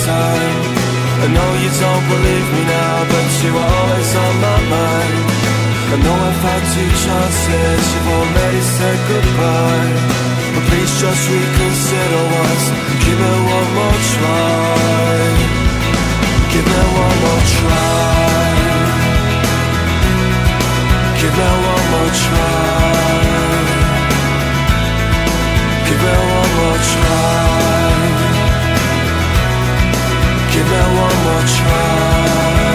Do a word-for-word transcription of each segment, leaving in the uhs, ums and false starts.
time. I know you don't believe me now, but you're always on my mind. I know I've had two chances, you've already said goodbye. But please just reconsider once, give me one more try. Give me one more try. Give me one more try. Give me one more try. Give me one more try.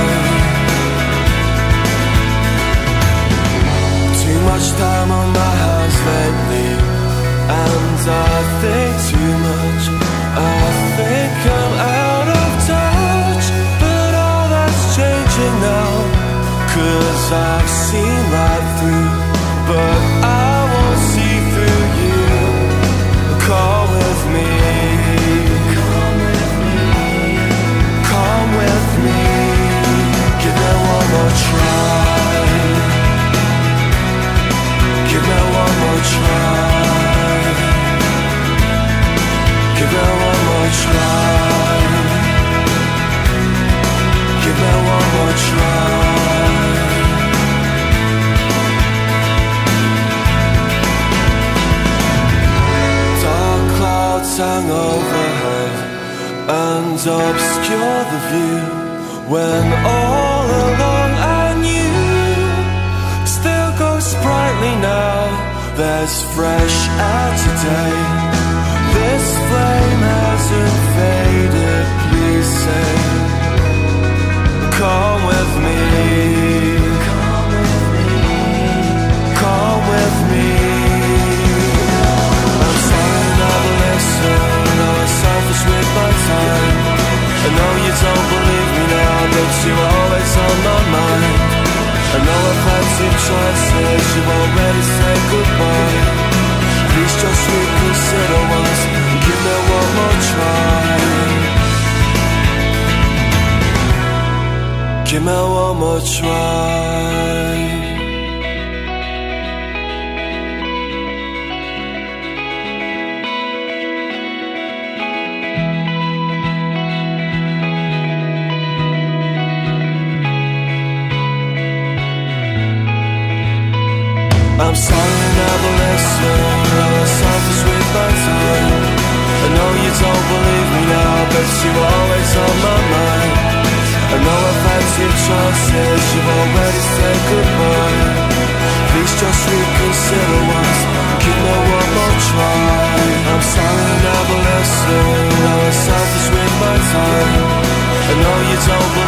Too much time on my hands lately, and I think too much. I think I'm out of touch, but all that's changing now. Cause I've seen right through, but I won't see through you. Come with me. Come with me. Come with me. Give me one more try. Give me one more try. Give me one more try. Give me one more try. Dark clouds hang overhead and obscure the view, when all along I knew still goes brightly now. There's fresh air today. This flame hasn't faded. Please say, come with me. Come with me. Come with me. I'm sorry, never listen. I was selfish with my time. I know you don't believe me now, but you're always on my mind. I know I've had two choices, you've already said goodbye. Please just reconsider once, and give me one more try. Give me one more try. I'm sorry I never listened, I was selfish with my time. I know you don't believe me now, but you're always on my mind. I know I've had two chances, you've already said goodbye. Please just reconsider once, give me one more try. I'm sorry I never listened, I was selfish with my time. I know you don't believe